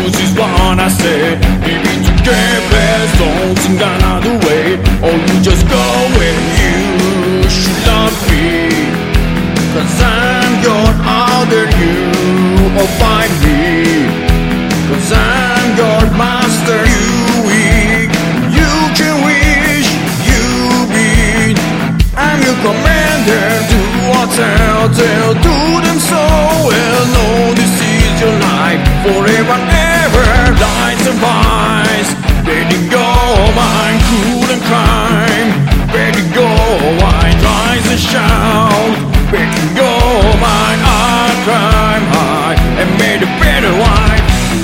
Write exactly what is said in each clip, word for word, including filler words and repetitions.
this is what I say. Maybe to get best on some another way, or you just go where you should not be. Cause I'm your other you, or find me. Cause I'm your master, you weak. You can wish, you beat. I'm your commander, do or tell, tell, do them so well. No, this is your life, forever and ever. Lies and vice, letting go, mine, cruel and crime. Letting go, wine, rise and shout. Letting go, mine, I climb high and made a better wife.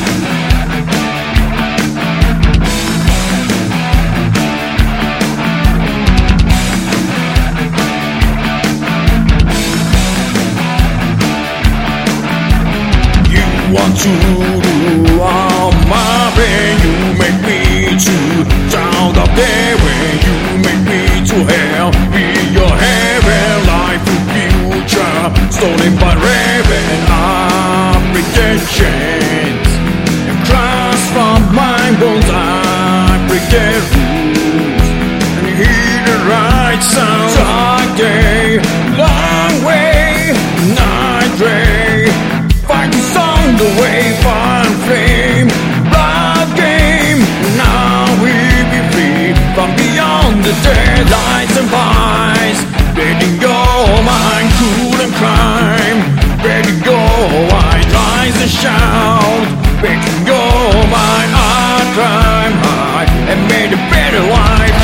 Want to do all my pain, you make me to down the day when you make me to hell. Be your heaven, life and future, stolen by raven applications. And cross from my bones, I forget rules and hear the right sound. Dark day, long way, night gray, fighting song the way, fire and flame, blood game. Now we be free from beyond the dead, lies and vice. Letting go, mine, cruel and crime. Letting go, I rise and shout. Letting go, mine, I climb high and made a better life.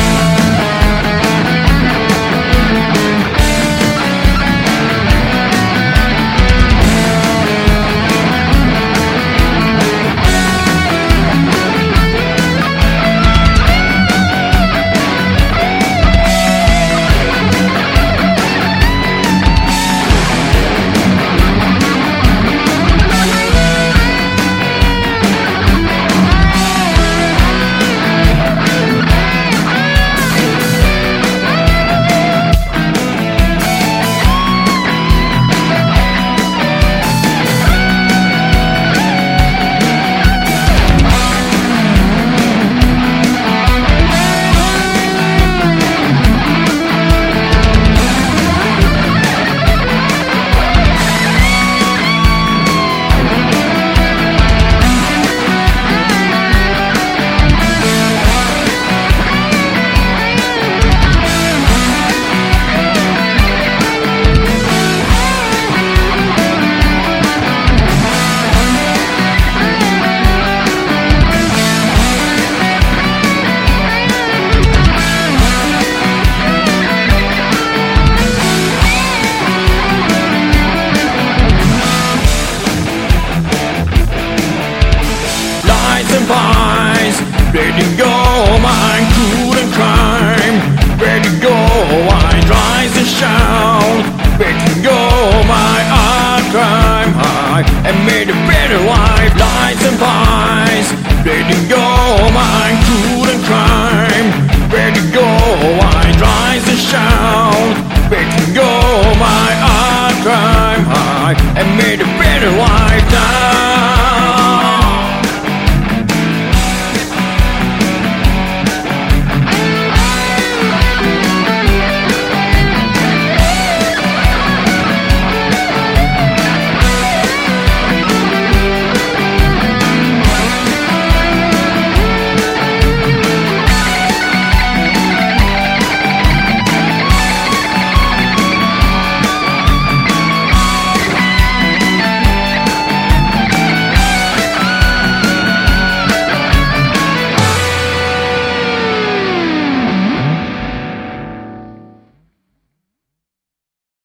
Letting go, mine, cruel and crime. Letting go, I rise and shout. Letting go, my I climb high and made a better life. Lies and vice. Letting go,